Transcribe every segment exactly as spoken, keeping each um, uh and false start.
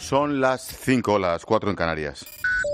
Son las cinco, las cuatro en Canarias.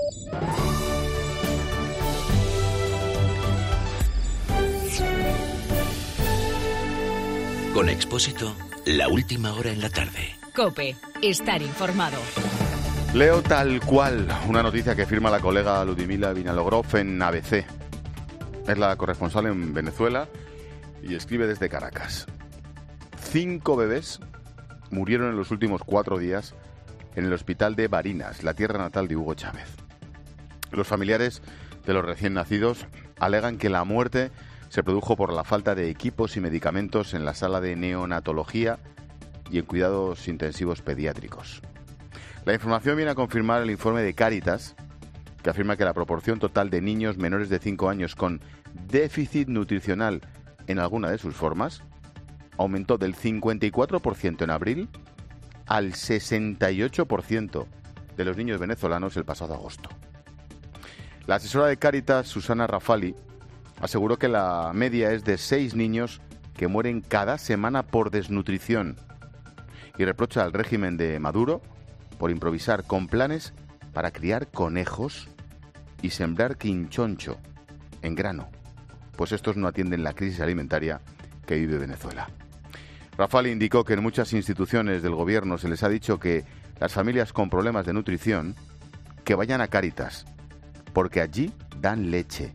Con Expósito, la última hora en la tarde. COPE, estar informado. Leo tal cual una noticia que firma la colega Ludmila Vinalogrov en A B C. Es la corresponsal en Venezuela y escribe desde Caracas. Cinco bebés murieron en los últimos cuatro días en el hospital de Barinas, la tierra natal de Hugo Chávez. Los familiares de los recién nacidos alegan que la muerte se produjo por la falta de equipos y medicamentos en la sala de neonatología y en cuidados intensivos pediátricos. La información viene a confirmar el informe de Cáritas, que afirma que la proporción total de niños menores de cinco años con déficit nutricional en alguna de sus formas aumentó del cincuenta y cuatro por ciento en abril al sesenta y ocho por ciento de los niños venezolanos el pasado agosto. La asesora de Cáritas, Susana Rafali, aseguró que la media es de seis niños que mueren cada semana por desnutrición y reprocha al régimen de Maduro por improvisar con planes para criar conejos y sembrar quinchoncho en grano, pues estos no atienden la crisis alimentaria que vive Venezuela. Rafali indicó que en muchas instituciones del gobierno se les ha dicho que las familias con problemas de nutrición que vayan a Cáritas, porque allí dan leche.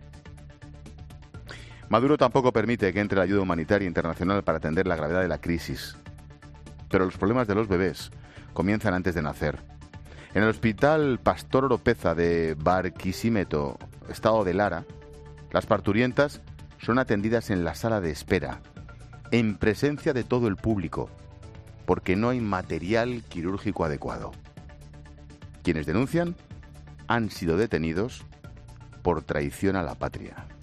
Maduro tampoco permite que entre la ayuda humanitaria internacional para atender la gravedad de la crisis. Pero los problemas de los bebés comienzan antes de nacer. En el hospital Pastor Oropeza de Barquisimeto, estado de Lara, las parturientas son atendidas en la sala de espera, en presencia de todo el público, porque no hay material quirúrgico adecuado. Quienes denuncian han sido detenidos por traición a la patria.